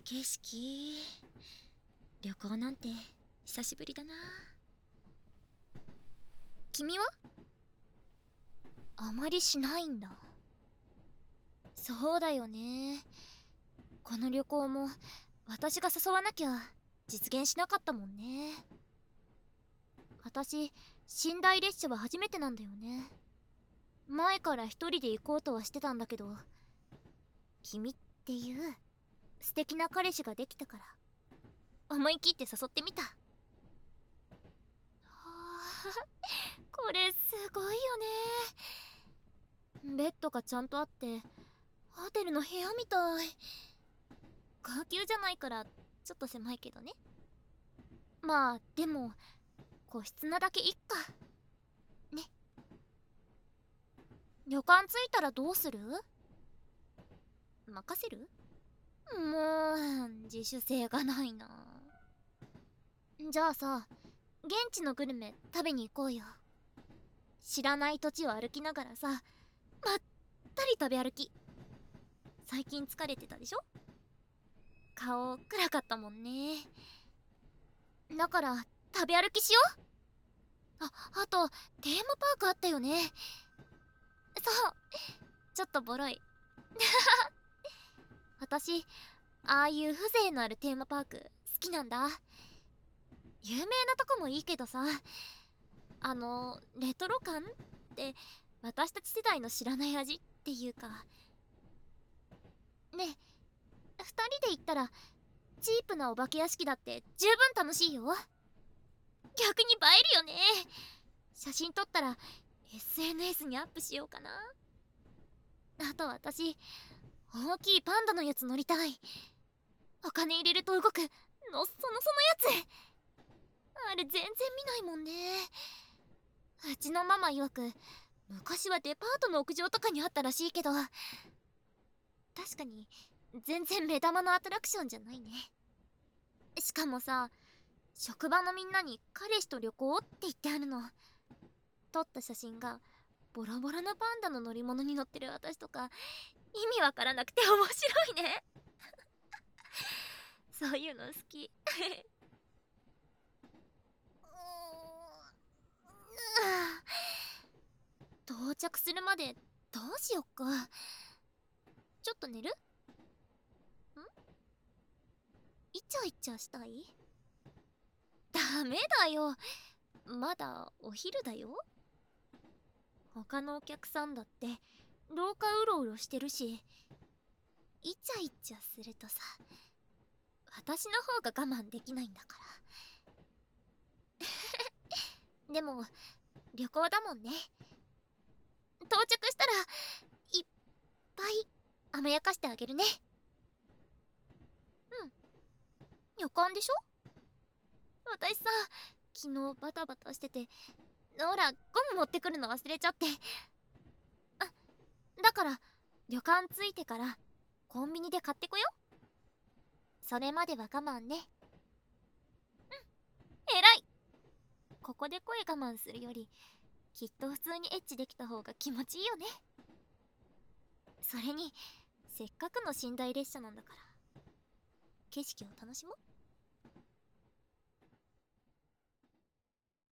景色、旅行なんて久しぶりだな。君は？あまりしないんだ。そうだよね。この旅行も私が誘わなきゃ実現しなかったもんね。私、寝台列車は初めてなんだよね。前から一人で行こうとはしてたんだけど、君っていう素敵な彼氏ができたから思い切って誘ってみた。はあ、これすごいよね。ベッドがちゃんとあってホテルの部屋みたい。高級じゃないからちょっと狭いけどね。まあでも個室なだけいっかね。旅館着いたらどうする？任せる？もう自主性がないな。じゃあさ、現地のグルメ食べに行こうよ。知らない土地を歩きながらさ、まったり食べ歩き。最近疲れてたでしょ？顔暗かったもんね。だから食べ歩きしよう。あとテーマパークあったよね。そう、ちょっとボロい。私ああいう風情のあるテーマパーク好きなんだ。有名なとこもいいけどさ、レトロ感って私たち世代の知らない味っていうか。ねえ、2人で行ったらチープなお化け屋敷だって十分楽しいよ。逆に映えるよね。写真撮ったら SNS にアップしようかな。あと私、大きいパンダのやつ乗りたい。お金入れると動くのそのやつ。あれ全然見ないもんね。うちのママ曰く昔はデパートの屋上とかにあったらしいけど、確かに全然目玉のアトラクションじゃないね。しかもさ、職場のみんなに彼氏と旅行って言ってあるの。撮った写真がボロボロのパンダの乗り物に乗ってる私とか意味わからなくて面白いね。そういうの好き。到着するまでどうしよっか。ちょっと寝る？イチャイチャしたい？ダメだよ、まだお昼だよ。他のお客さんだって廊下うろうろしてるし、イチャイチャするとさ、私の方が我慢できないんだから。でも旅行だもんね。到着したらいっぱい甘やかしてあげるね。うん、旅館でしょ？私さ、昨日バタバタしてて、ほらゴム持ってくるの忘れちゃって。あ、だから旅館着いてからコンビニで買ってこよ。それまでは我慢ね。えらい。ここで声我慢するよりきっと普通にエッチできた方が気持ちいいよね。それにせっかくの寝台列車なんだから景色を楽しもう。